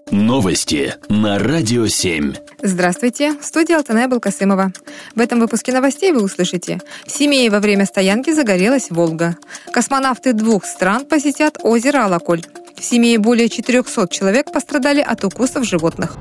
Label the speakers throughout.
Speaker 1: Новости на Радио 7.
Speaker 2: Здравствуйте, в студии Алтанай Балкасымова. В этом выпуске новостей вы услышите: в Семее во время стоянки загорелась «Волга». Космонавты 2 стран посетят озеро Алаколь. В Семее более 400 человек пострадали от укусов животных.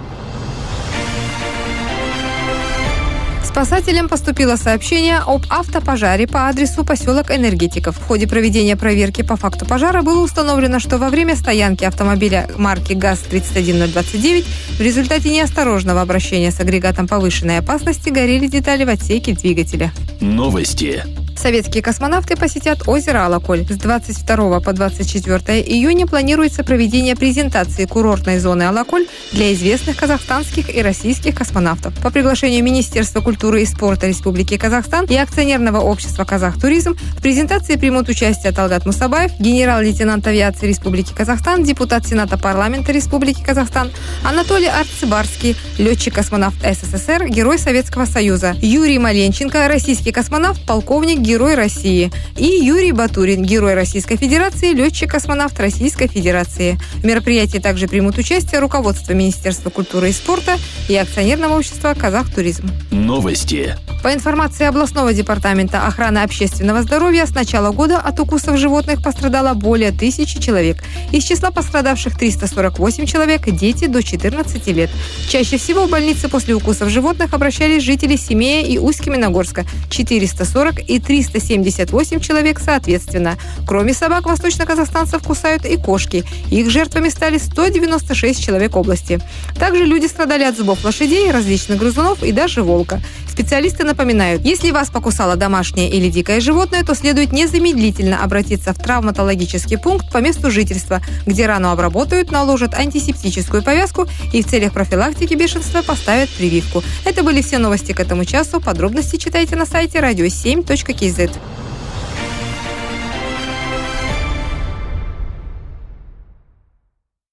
Speaker 2: Спасателям поступило сообщение об автопожаре по адресу поселок Энергетиков. В ходе проведения проверки по факту пожара было установлено, что во время стоянки автомобиля марки ГАЗ-31029 в результате неосторожного обращения с агрегатом повышенной опасности горели детали в отсеке двигателя.
Speaker 1: Новости.
Speaker 2: Советские космонавты посетят озеро Алаколь. С 22 по 24 июня планируется проведение презентации курортной зоны Алаколь для известных казахстанских и российских космонавтов. По приглашению Министерства культуры и спорта Республики Казахстан и акционерного общества «Казахтуризм» в презентации примут участие Талгат Мусабаев, генерал-лейтенант авиации Республики Казахстан, депутат Сената парламента Республики Казахстан, Анатолий Арцыбарский, летчик-космонавт СССР, герой Советского Союза, Юрий Маленченко, российский космонавт, полковник, Герой России, и Юрий Батурин, Герой Российской Федерации, летчик-космонавт Российской Федерации. В мероприятии также примут участие руководство Министерства культуры и спорта и акционерного общества «Казахтуризм».
Speaker 1: Новости.
Speaker 2: По информации областного департамента охраны общественного здоровья, с начала года от укусов животных пострадало более 1000 человек. Из числа пострадавших 348 человек – дети до 14 лет. Чаще всего в больницы после укусов животных обращались жители Семея и Усть-Каменогорска – 440 и 378 человек соответственно. Кроме собак, восточно-казахстанцев кусают и кошки. Их жертвами стали 196 человек области. Также люди страдали от зубов лошадей, различных грызунов и даже волка. Специалисты напоминают, если вас покусало домашнее или дикое животное, то следует незамедлительно обратиться в травматологический пункт по месту жительства, где рану обработают, наложат антисептическую повязку и в целях профилактики бешенства поставят прививку. Это были все новости к этому часу. Подробности читайте на сайте radio7.kz.